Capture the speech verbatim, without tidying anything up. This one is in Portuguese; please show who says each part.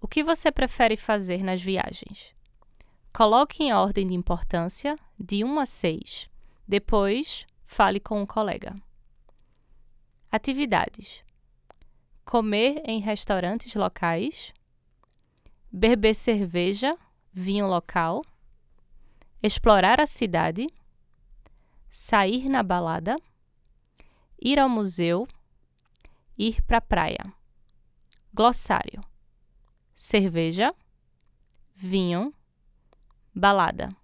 Speaker 1: que você prefere fazer nas viagens? Coloque em ordem de importância, de um a seis. Depois, fale com um colega. Atividades: comer em restaurantes locais, beber cerveja, vinho local, explorar a cidade, sair na balada, ir ao museu, ir para a praia. Glossário: cerveja, vinho, balada.